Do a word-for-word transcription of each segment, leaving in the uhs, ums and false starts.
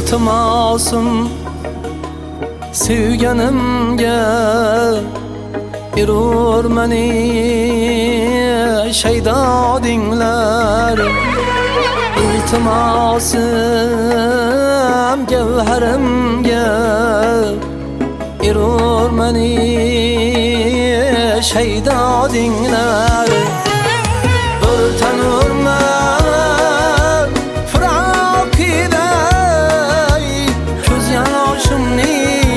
iltimosim sevganimga erur meni shaydo dinglar. İltimosim gavharimga erur meni shaydo dinglar. Bir tanurman firoqiday ko'z yoshimni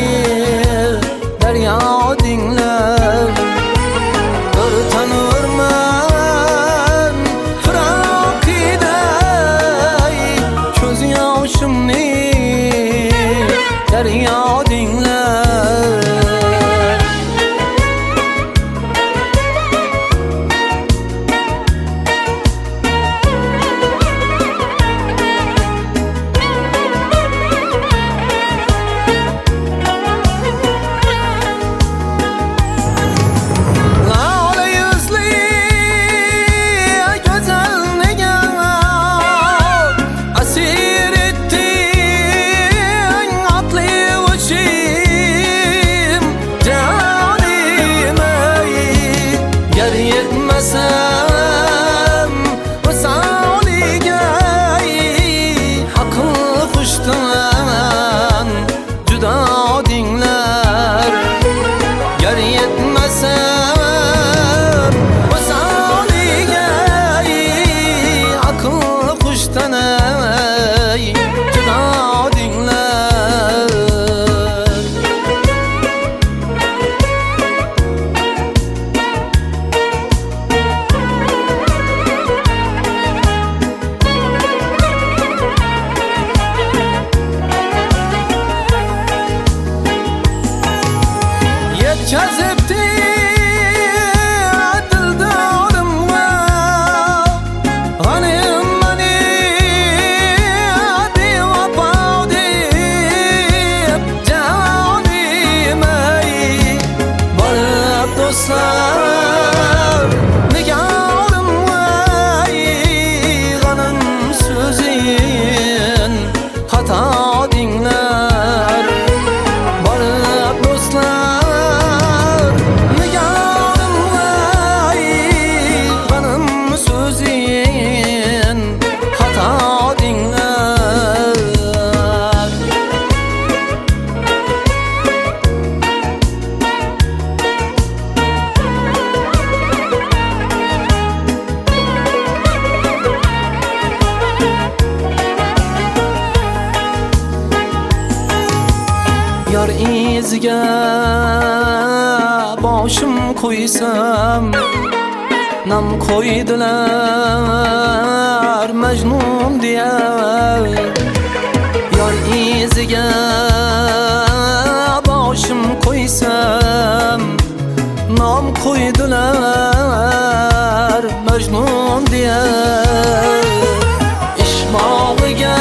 daryo dinglar. Bir tanurman firoqiday ko'z yoshimni daryo dinglar. Yetkazibdi dildorimga g'anim meni bevafo deb jonim ey. Borib do'stlar nigorimga g'anim so'zin xato dinglar. Borib do'stlar yar iziga boshim qo'ysam nam qo'ydilar Majnun deya. Yar iziga boshim qo'ysam nom qo'ydilar Majnun deya. Ishmog'iga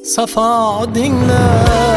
safo dinglar